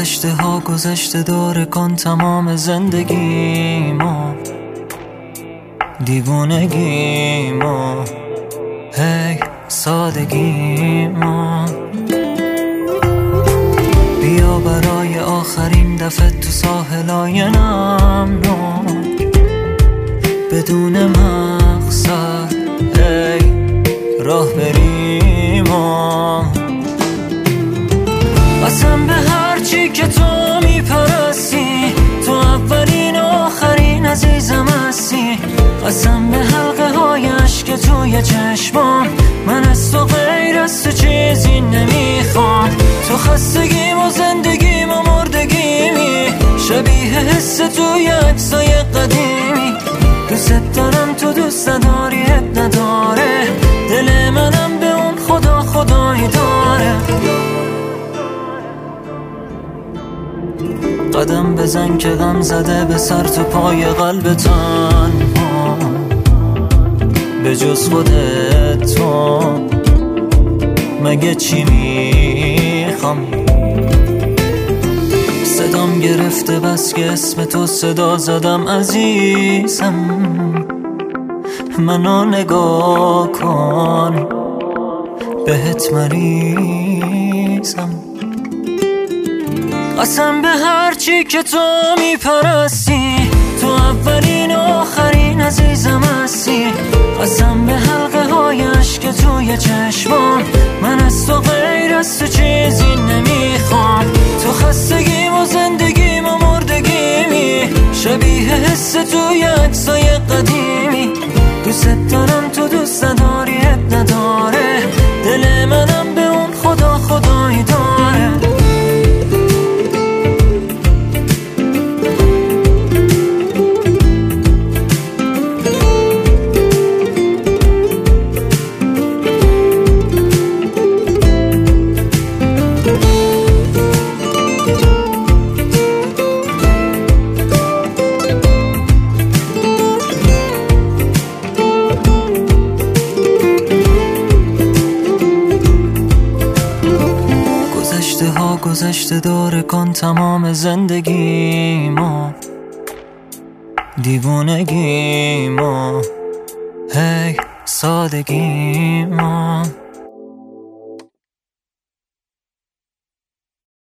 گذشته ها گذشته داره کن تمام زندگیمو، دیوونگیمو، هی سادگیمو. بیا برای آخرین دفعه تو ساحلای نمناک، بدون مقصد هی راه بریم و قسم به هرچی که تو میپرستی، تو اولین و آخرین عزیزم هستی. قسم به حلقه های عشق توی چشمام، من از تو غیر از تو چیزی نمیخوام. تو خستگیم و زندگیم و مردگیمی، شبیه حس توی عکسای قدیمی. دوست دارم تو دوست نداریت نداره، دل منم به اون خدا خدایی داره. قدم بزن که غم زده به سر تو پای قلب تنها، به جز خودت تو مگه چی میخوام؟ صدام گرفته بس که اسم تو صدا زدم عزیزم، منو نگاه کن بهت مریضم. قسم به هرچی که تو میپرستی، تو اولین و آخرین عزیزم هستی. قسم به حلقه های عشق توی چشمام، من از تو غیر از تو چیزی نمیخوام. تو خستگیم و زندگیم و مردگیمی، شبیه حس توی عکسای قدیمی. دوست دارم تو دوست نداریت نداره، دل منم به اون خدا خدایی داره. گذشته داره کن تمام زندگیمو، دیوونگیمو، هی سادگیمو.